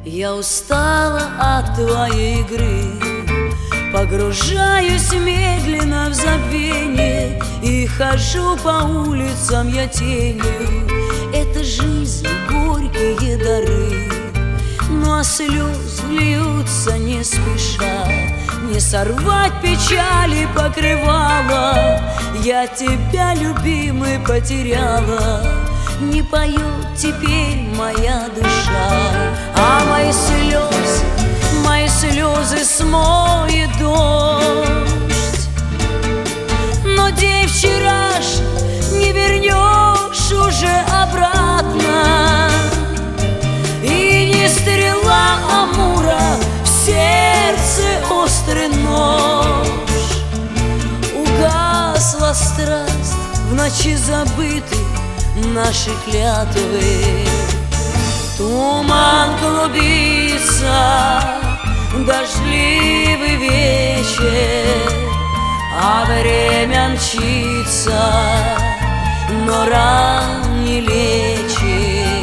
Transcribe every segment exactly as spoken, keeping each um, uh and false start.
Я устала от твоей игры, погружаюсь медленно в забвение и хожу по улицам я тенью. Это жизнь, горькие дары, но слезы льются не спеша. Не сорвать печали покрывала, я тебя, любимый, потеряла. Не поет теперь моя душа, а мои слезы, мои слезы смоет дождь. Но день вчераш не вернешь уже обратно, и не стрела Амура в сердце острый нож. Угасла страсть в ночи забытой наши клятвы. Туман клубится, дождливый вечер, а время мчится, но ран не лечит.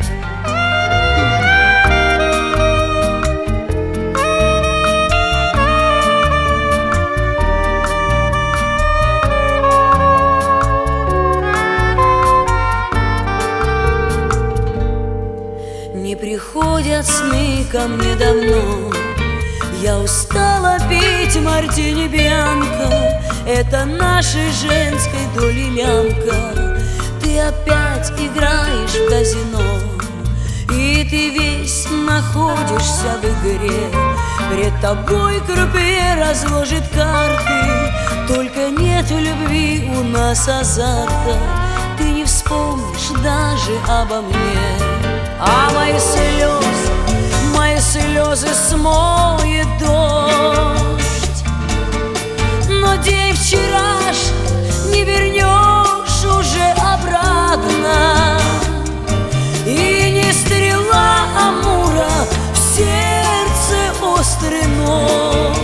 Не приходят сны ко мне давно, я устала пить мартини бьянко. Это нашей женской доли лямка. Ты опять играешь в казино, и ты весь находишься в игре. Пред тобой крупье разложит карты, только нет в любви у нас азарта. Ты не вспомнишь даже обо мне, а мои слезы, мои слезы смоет дождь. Но день вчераш не вернешь уже обратно, и не стрела Амура в сердце острый нож.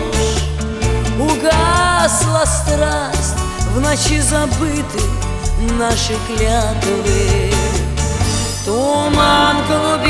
Угасла страсть в ночи забытой наши клятвы. Туман клубится,